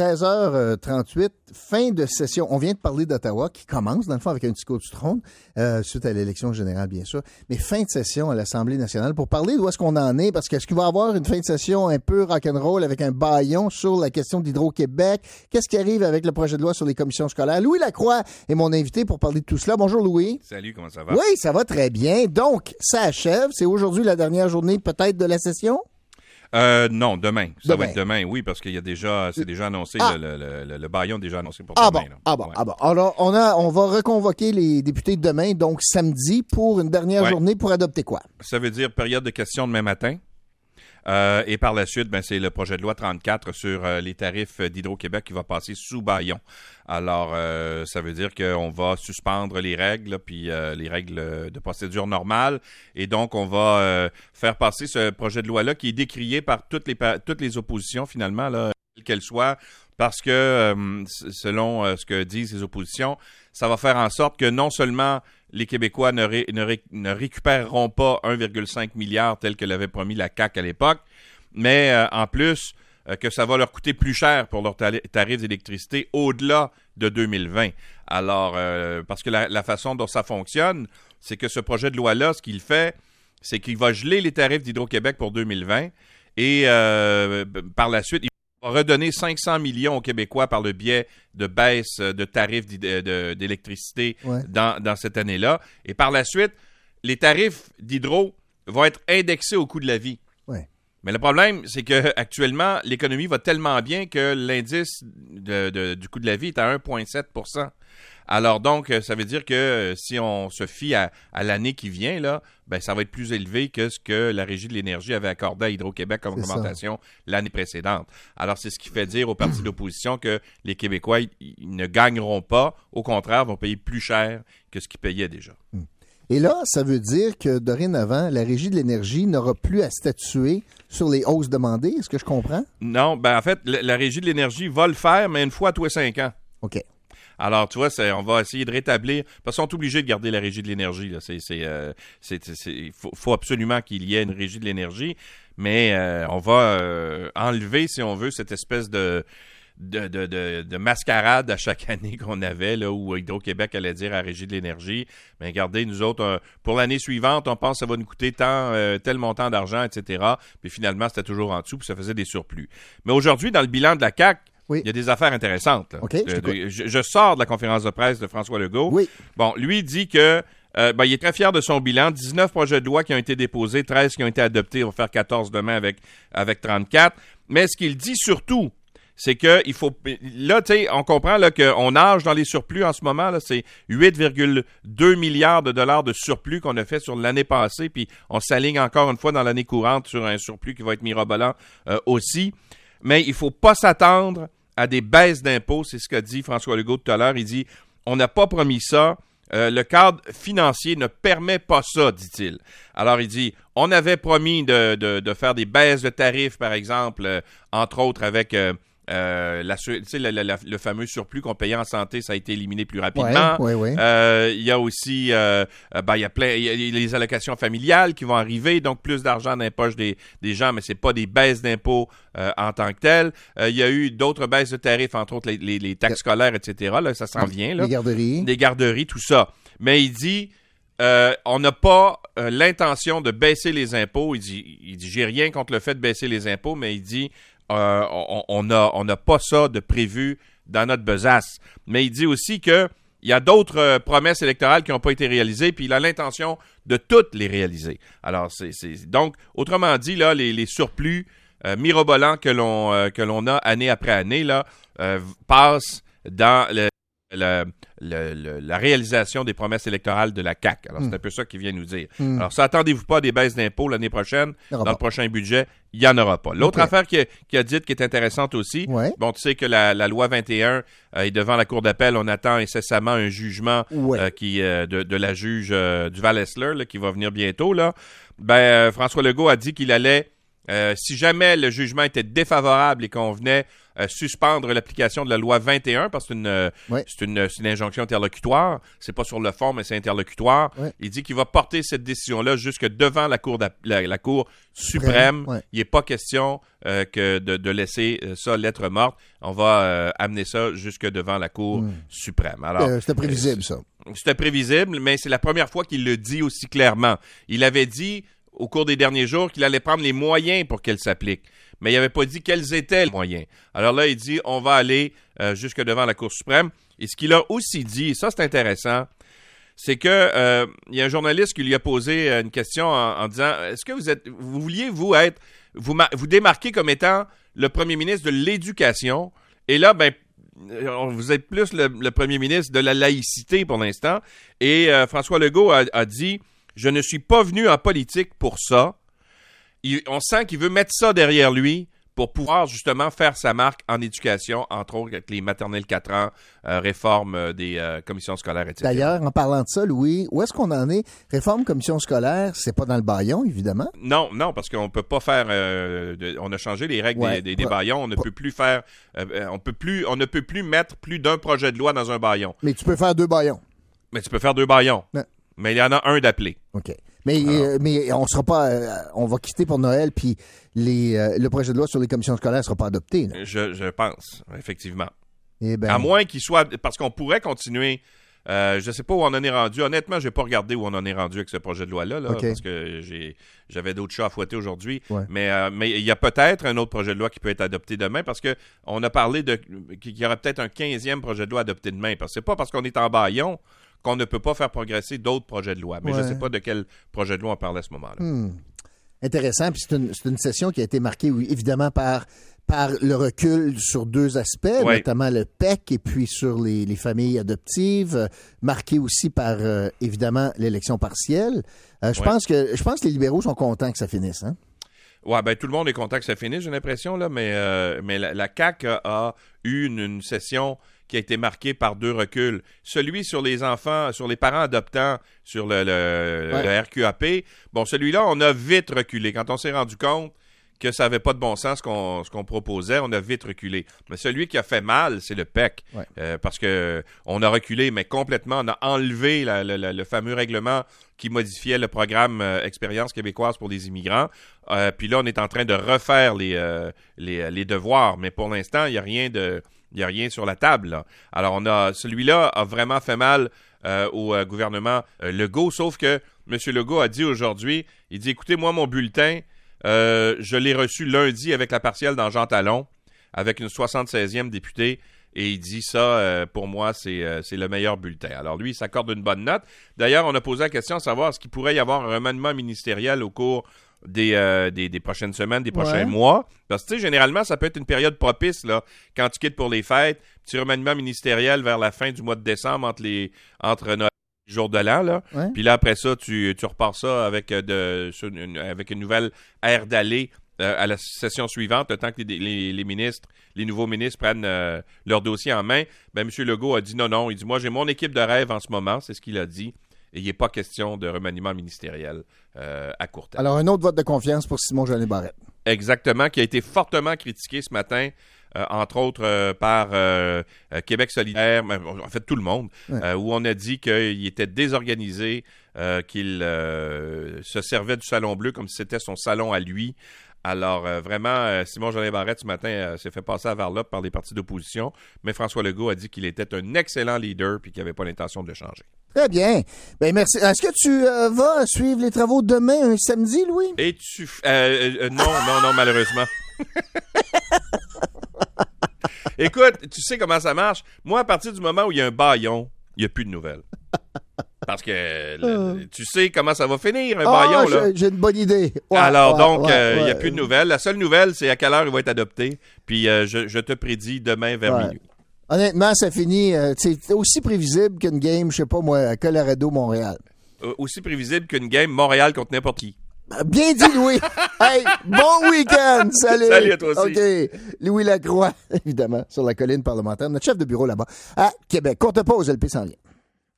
13h38, fin de session. On vient de parler d'Ottawa, qui commence, dans le fond, avec un petit coup du trône, suite à l'élection générale, bien sûr. Mais fin de session à l'Assemblée nationale pour parler d'où est-ce qu'on en est, parce qu'est-ce qu'il va y avoir une fin de session un peu rock'n'roll avec un bâillon sur la question d'Hydro-Québec? Qu'est-ce qui arrive avec le projet de loi sur les commissions scolaires? Louis Lacroix est mon invité pour parler de tout cela. Bonjour, Louis. Salut, comment ça va? Oui, ça va très bien. Donc, ça achève. C'est aujourd'hui la dernière journée, peut-être, de la session? Non, demain. Ça va être demain, oui, parce qu'il y a déjà, c'est déjà annoncé, le bâillon est déjà annoncé pour demain. Bon. Alors, on va reconvoquer les députés demain, donc samedi, pour une dernière journée pour adopter quoi? Ça veut dire période de questions demain matin. Et par la suite, c'est le projet de loi 34 sur les tarifs d'Hydro-Québec qui va passer sous bâillon. Alors, ça veut dire qu'on va suspendre les règles, puis les règles de procédure normale. Et donc, on va faire passer ce projet de loi-là qui est décrié par toutes les oppositions, finalement, là, quelles qu'elles soient, parce que, selon ce que disent les oppositions, ça va faire en sorte que non seulement les Québécois ne récupéreront pas 1,5 milliard tel que l'avait promis la CAQ à l'époque, mais en plus que ça va leur coûter plus cher pour leurs tarifs d'électricité au-delà de 2020. Alors, parce que la façon dont ça fonctionne, c'est que ce projet de loi-là, ce qu'il fait, c'est qu'il va geler les tarifs d'Hydro-Québec pour 2020 et par la suite, on va redonner 500 millions aux Québécois par le biais de baisse de tarifs d'électricité dans cette année-là. Et par la suite, les tarifs d'hydro vont être indexés au coût de la vie. Ouais. Mais le problème, c'est qu'actuellement, l'économie va tellement bien que l'indice du coût de la vie est à 1,7 %. Alors donc, ça veut dire que si on se fie à l'année qui vient, là, ça va être plus élevé que ce que la Régie de l'énergie avait accordé à Hydro-Québec comme augmentation l'année précédente. Alors, c'est ce qui fait dire aux partis d'opposition que les Québécois ils ne gagneront pas. Au contraire, vont payer plus cher que ce qu'ils payaient déjà. Et là, ça veut dire que dorénavant, la Régie de l'énergie n'aura plus à statuer sur les hausses demandées. Est-ce que je comprends? Non, en fait, la Régie de l'énergie va le faire, mais une fois tous les 5 ans. OK. Alors, tu vois, on va essayer de rétablir, parce qu'ils sont obligés de garder la Régie de l'énergie. Là. Il faut absolument qu'il y ait une Régie de l'énergie, mais on va enlever, si on veut, cette espèce de mascarade à chaque année qu'on avait, là, où Hydro-Québec allait dire à la Régie de l'énergie, regardez, nous autres, pour l'année suivante, on pense que ça va nous coûter tel montant d'argent, etc. Puis finalement, c'était toujours en dessous, puis ça faisait des surplus. Mais aujourd'hui, dans le bilan de la CAQ, il y a des affaires intéressantes. Là. Okay, je sors de la conférence de presse de François Legault. Oui. Bon, lui dit que il est très fier de son bilan. 19 projets de loi qui ont été déposés, 13 qui ont été adoptés. On va faire 14 demain avec 34. Mais ce qu'il dit surtout, c'est que il faut... Là, tu sais, on comprend là, qu'on nage dans les surplus en ce moment. Là, c'est 8,2 milliards de dollars de surplus qu'on a fait sur l'année passée. Puis on s'aligne encore une fois dans l'année courante sur un surplus qui va être mirobolant aussi. Mais il ne faut pas s'attendre à des baisses d'impôts, c'est ce qu'a dit François Legault tout à l'heure. Il dit, on n'a pas promis ça, le cadre financier ne permet pas ça, dit-il. Alors, il dit, on avait promis de faire des baisses de tarifs, par exemple, entre autres avec le fameux surplus qu'on payait en santé, ça a été éliminé plus rapidement. Ouais. Il y a aussi il y a les allocations familiales qui vont arriver, donc plus d'argent dans les poches des gens, mais c'est pas des baisses d'impôts en tant que telles. Il y a eu d'autres baisses de tarifs, entre autres les taxes scolaires, etc. Là, ça s'en vient. Là. Les garderies, tout ça. Mais il dit on n'a pas l'intention de baisser les impôts. Il dit j'ai rien contre le fait de baisser les impôts, mais il dit on n'a pas ça de prévu dans notre besace. Mais il dit aussi qu'il y a d'autres promesses électorales qui n'ont pas été réalisées, puis il a l'intention de toutes les réaliser. Alors, donc, autrement dit, là, les surplus mirobolants que l'on a année après année là, passent dans la réalisation des promesses électorales de la CAQ. Alors, c'est un peu ça qu'il vient nous dire. Alors, attendez-vous pas à des baisses d'impôts l'année prochaine. Dans le prochain budget, il n'y en aura pas. L'autre affaire qu'il a dite, qui est intéressante aussi, bon, tu sais que la loi 21 est devant la Cour d'appel. On attend incessamment un jugement de la juge Duval-Essler qui va venir bientôt. Là. François Legault a dit qu'il allait Si jamais le jugement était défavorable et qu'on venait suspendre l'application de la loi 21, parce que c'est une injonction interlocutoire, c'est pas sur le fond, mais c'est interlocutoire, il dit qu'il va porter cette décision-là jusque devant la Cour, la Cour suprême. Il n'est pas question que de laisser ça lettre morte. On va amener ça jusque devant la Cour suprême. Alors, c'était prévisible, ça. C'était prévisible, mais c'est la première fois qu'il le dit aussi clairement. Il avait dit au cours des derniers jours qu'il allait prendre les moyens pour qu'elle s'applique. Mais il n'avait pas dit quels étaient les moyens. Alors là, il dit on va aller jusque devant la Cour suprême. Et ce qu'il a aussi dit, et ça c'est intéressant, c'est que il y a un journaliste qui lui a posé une question en disant est-ce que vous vouliez vous démarquer comme étant le premier ministre de l'Éducation? Et là, vous êtes plus le premier ministre de la laïcité pour l'instant. Et François Legault a dit je ne suis pas venu en politique pour ça. On sent qu'il veut mettre ça derrière lui pour pouvoir justement faire sa marque en éducation, entre autres avec les maternelles 4 ans, réforme des commissions scolaires, etc. D'ailleurs, en parlant de ça, Louis, où est-ce qu'on en est? Réforme commission scolaire, c'est pas dans le bâillon, évidemment. Non, parce qu'on peut pas faire... on a changé les règles des bâillons. On ne peut plus faire... on ne peut plus mettre plus d'un projet de loi dans un bâillon. Mais tu peux faire 2 bâillons. Mais tu peux faire 2 bâillons. Ouais. Mais il y en a un d'appelé. OK. Mais on sera pas... on va quitter pour Noël, puis le projet de loi sur les commissions scolaires ne sera pas adopté. Je pense, effectivement. Eh ben... À moins qu'il soit... Parce qu'on pourrait continuer... je ne sais pas où on en est rendu. Honnêtement, je n'ai pas regardé où on en est rendu avec ce projet de loi-là, parce que j'avais d'autres chats à fouetter aujourd'hui. Ouais. Mais il y a peut-être un autre projet de loi qui peut être adopté demain, parce qu'on a parlé qu'il y aurait peut-être un 15e projet de loi adopté demain. Parce que c'est pas parce qu'on est en bâillon qu'on ne peut pas faire progresser d'autres projets de loi. Mais je ne sais pas de quel projet de loi on parlait à ce moment-là. Intéressant. Puis c'est une session qui a été marquée, oui, évidemment, par le recul sur 2 aspects, notamment le PEC et puis sur les familles adoptives, marqué aussi par, évidemment, l'élection partielle. Je pense que les libéraux sont contents que ça finisse, hein? Oui, tout le monde est content que ça finisse, j'ai l'impression, là, mais la CAQ a eu une session qui a été marquée par 2 reculs. Celui sur les enfants, sur les parents adoptants, sur le RQAP. Bon, celui-là, on a vite reculé. Quand on s'est rendu compte que ça n'avait pas de bon sens ce qu'on proposait, on a vite reculé. Mais celui qui a fait mal, c'est le PEC. Parce que on a reculé, mais complètement. On a enlevé le fameux règlement qui modifiait le programme Expérience québécoise pour les immigrants. Puis là, on est en train de refaire les devoirs. Mais pour l'instant, il n'y a rien sur la table, là. Alors, celui-là a vraiment fait mal au gouvernement Legault, sauf que M. Legault a dit aujourd'hui, il dit, écoutez, moi, mon bulletin, je l'ai reçu lundi avec la partielle dans Jean Talon, avec une 76e députée, et il dit ça, pour moi, c'est le meilleur bulletin. Alors lui, il s'accorde une bonne note. D'ailleurs, on a posé la question de savoir est-ce qu'il pourrait y avoir un remaniement ministériel au cours des prochaines semaines, des prochains mois. Parce que, tu sais, généralement, ça peut être une période propice, là, quand tu quittes pour les fêtes, petit remaniement ministériel vers la fin du mois de décembre entre Noël et le jour de l'an, là. Puis là, après ça, tu repars ça avec une nouvelle ère d'aller à la session suivante, le temps que les nouveaux ministres prennent leur dossier en main. M. Legault a dit non. Il dit, moi, j'ai mon équipe de rêve en ce moment, c'est ce qu'il a dit. Et il n'est pas question de remaniement ministériel à court terme. Alors, un autre vote de confiance pour Simon-Jeannet Barrette. Exactement, qui a été fortement critiqué ce matin, entre autres par Québec solidaire, en fait tout le monde, où on a dit qu'il était désorganisé, qu'il se servait du Salon Bleu comme si c'était son salon à lui. Alors, vraiment, Simon-Jeannet Barrette, ce matin, s'est fait passer à varlope par les partis d'opposition, mais François Legault a dit qu'il était un excellent leader et qu'il n'avait pas l'intention de le changer. Très bien. Merci. Est-ce que tu vas suivre les travaux demain, un samedi, Louis? Et non, malheureusement. Écoute, tu sais comment ça marche? Moi, à partir du moment où il y a un bâillon, il n'y a plus de nouvelles. Parce que tu sais comment ça va finir, un bâillon, là. J'ai une bonne idée. Alors, il n'y a plus de nouvelles. La seule nouvelle, c'est à quelle heure il va être adopté. Puis, je te prédis demain vers minuit. Honnêtement, ça finit... c'est aussi prévisible qu'une game, je sais pas moi, à Colorado-Montréal. Aussi prévisible qu'une game Montréal contre n'importe qui. Bien dit, Louis. Hey, bon week-end. Salut. Salut à toi aussi. OK. Louis Lacroix, évidemment, sur la colline parlementaire, notre chef de bureau là-bas, à Québec. Courte pause, LP s'en vient.